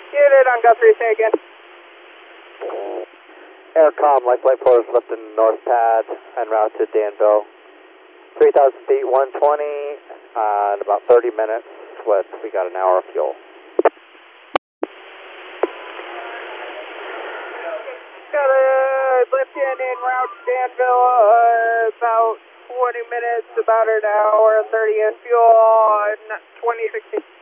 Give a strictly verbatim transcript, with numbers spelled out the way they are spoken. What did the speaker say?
Unit on Guthrie, say again. Aircom, life flight four is left in north pad en route to Danville. three thousand feet, one twenty, uh, in about thirty minutes with, we got an hour of fuel. Got a lift in en route to Danville, uh, about twenty minutes, about an hour and thirty in fuel, and twenty sixty.